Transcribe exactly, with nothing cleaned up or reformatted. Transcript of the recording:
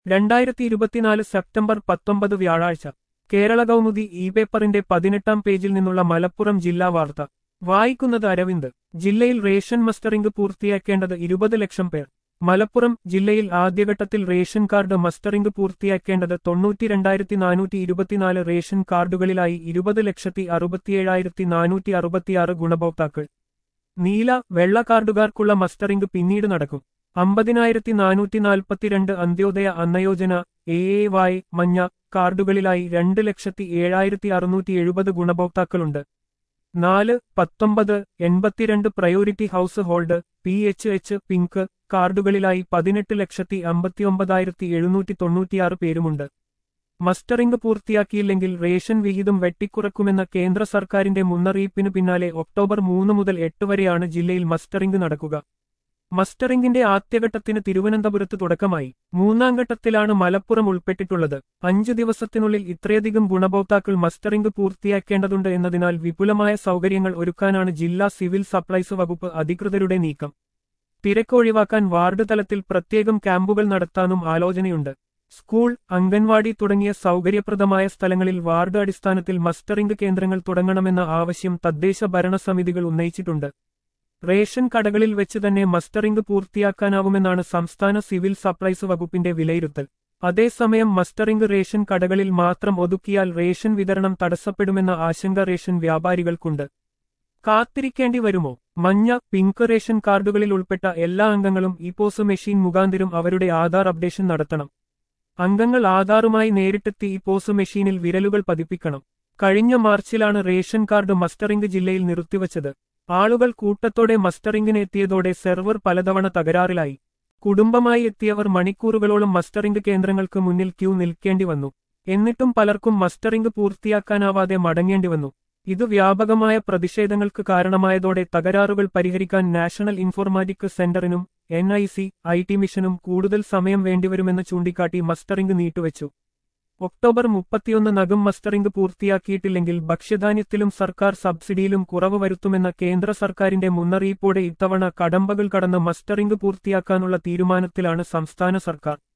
രണ്ടായിരത്തി ഇരുപത്തിനാല് സെപ്റ്റംബർ പത്തൊമ്പത് വ്യാഴാഴ്ച കേരള കൗമുദി ഇ പേപ്പറിന്റെ പതിനെട്ടാം പേജിൽ നിന്നുള്ള മലപ്പുറം ജില്ലാ വാർത്ത വായിക്കുന്നത് അരവിന്ദ്. ജില്ലയിൽ റേഷൻ മസ്റ്ററിംഗ് പൂർത്തിയാക്കേണ്ടത് ഇരുപത് ലക്ഷം പേർ. മലപ്പുറം ജില്ലയിൽ ആദ്യഘട്ടത്തിൽ റേഷൻ കാർഡ് മസ്റ്ററിംഗ് പൂർത്തിയാക്കേണ്ടത് തൊണ്ണൂറ്റിരണ്ടായിരത്തി നാനൂറ്റി ഇരുപത്തിനാല് റേഷൻ കാർഡുകളിലായി ഇരുപത് ലക്ഷത്തി അറുപത്തിയേഴായിരത്തി നാനൂറ്റി അറുപത്തിയാറ് ഗുണഭോക്താക്കൾ. നീല വെള്ള കാർഡുകാർക്കുള്ള മസ്റ്ററിംഗ് പിന്നീട് നടക്കും. അമ്പതിനായിരത്തി നാനൂറ്റി നാൽപ്പത്തിരണ്ട് അന്ത്യോദയ അന്നയോജന എ എ വായ് മഞ്ഞ കാർഡുകളിലായി രണ്ട് ലക്ഷത്തി ഏഴായിരത്തി അറുന്നൂറ്റി എഴുപത് ഗുണഭോക്താക്കളുണ്ട്. നാല് പത്തൊമ്പത് എൺപത്തിരണ്ട് priority household P H H pink കാർഡുകളിലായി പതിനെട്ട് ലക്ഷത്തി അമ്പത്തിയൊമ്പതായിരത്തി എഴുന്നൂറ്റി തൊണ്ണൂറ്റിയാറ് പേരുമുണ്ട്. മസ്റ്ററിംഗ് പൂർത്തിയാക്കിയില്ലെങ്കിൽ റേഷൻ വിഹിതം വെട്ടിക്കുറക്കുമെന്ന കേന്ദ്ര സർക്കാരിന്റെ മുന്നറിയിപ്പിനു പിന്നാലെ ഒക്ടോബർ മൂന്ന് മുതൽ എട്ട് വരെയാണ് ജില്ലയിൽ മസ്റ്ററിംഗ് നടക്കുക. മസ്റ്ററിംഗിന്റെ ആദ്യഘട്ടത്തിന് തിരുവനന്തപുരത്ത് തുടക്കമായി. മൂന്നാം ഘട്ടത്തിലാണ് മലപ്പുറം ഉൾപ്പെട്ടിട്ടുള്ളത്. അഞ്ചു ദിവസത്തിനുള്ളിൽ ഇത്രയധികം ഗുണഭോക്താക്കൾ മസ്റ്ററിംഗ് പൂർത്തിയാക്കേണ്ടതുണ്ട് എന്നതിനാൽ വിപുലമായ സൗകര്യങ്ങൾ ഒരുക്കാനാണ് ജില്ലാ സിവിൽ സപ്ലൈസ് വകുപ്പ് അധികൃതരുടെ നീക്കം. തിരക്കൊഴിവാക്കാൻ വാർഡ് തലത്തിൽ പ്രത്യേകം ക്യാമ്പുകൾ നടത്താനും ആലോചനയുണ്ട്. സ്കൂൾ, അംഗൻവാടി തുടങ്ങിയ സൗകര്യപ്രദമായ സ്ഥലങ്ങളിൽ വാർഡ് അടിസ്ഥാനത്തിൽ മസ്റ്ററിംഗ് കേന്ദ്രങ്ങൾ തുടങ്ങണമെന്ന ആവശ്യം തദ്ദേശ ഭരണസമിതികൾ ഉന്നയിച്ചിട്ടുണ്ട്. റേഷൻ കടകളിൽ വെച്ച് തന്നെ മസ്റ്ററിംഗ് പൂർത്തിയാക്കാനാവുമെന്നാണ് സംസ്ഥാന സിവിൽ സപ്ലൈസ് വകുപ്പിന്റെ വിലയിരുത്തൽ. അതേസമയം മസ്റ്ററിംഗ് റേഷൻ കടകളിൽ മാത്രം ഒതുക്കിയാൽ റേഷൻ വിതരണം തടസ്സപ്പെടുമെന്ന ആശങ്ക റേഷൻ വ്യാപാരികൾക്കുണ്ട്. കാത്തിരിക്കേണ്ടി വരുമോ? മഞ്ഞ, പിങ്ക് റേഷൻ കാർഡുകളിൽ ഉൾപ്പെട്ട എല്ലാ അംഗങ്ങളും ഇ പോസ് മെഷീൻ മുഖാന്തിരം അവരുടെ ആധാർ അപ്ഡേഷൻ നടത്തണം. അംഗങ്ങൾ ആധാറുമായി നേരിട്ടെത്തി ഇ പോസ് മെഷീനിൽ വിരലുകൾ പതിപ്പിക്കണം. കഴിഞ്ഞ മാർച്ചിലാണ് റേഷൻ കാർഡ് മസ്റ്ററിംഗ് ജില്ലയിൽ നിർത്തിവച്ചത്. ആളുകൾ കൂട്ടത്തോടെ മസ്റ്ററിംഗിന് എത്തിയതോടെ സെർവർ പലതവണ തകരാറിലായി. കുടുംബമായി എത്തിയവർ മണിക്കൂറുകളോളം മസ്റ്ററിംഗ് കേന്ദ്രങ്ങൾക്ക് മുന്നിൽ ക്യൂ നിൽക്കേണ്ടി വന്നു. എന്നിട്ടും പലർക്കും മസ്റ്ററിംഗ് പൂർത്തിയാക്കാനാവാതെ മടങ്ങേണ്ടി വന്നു. ഇത് വ്യാപകമായ പ്രതിഷേധങ്ങൾക്ക് കാരണമായതോടെ തകരാറുകൾ പരിഹരിക്കാൻ നാഷണൽ ഇൻഫോർമാറ്റിക് സെന്ററിനും N I C I T മിഷനും കൂടുതൽ സമയം വേണ്ടിവരുമെന്ന് ചൂണ്ടിക്കാട്ടി മസ്റ്ററിംഗ് നീട്ടുവച്ചു. ഒക്ടോബർ മുപ്പത്തിയൊന്നിനകം മസ്റ്ററിംഗ് പൂർത്തിയാക്കിയിട്ടില്ലെങ്കിൽ ഭക്ഷ്യധാന്യത്തിലും സർക്കാർ സബ്സിഡിയിലും കുറവ് വരുത്തുമെന്ന കേന്ദ്ര സർക്കാരിന്റെ മുന്നറിയിപ്പോടെ ഇത്തവണ കടമ്പകൾ കടന്ന് മസ്റ്ററിംഗ് പൂർത്തിയാക്കാനുള്ള തീരുമാനത്തിലാണ് സംസ്ഥാന സർക്കാർ.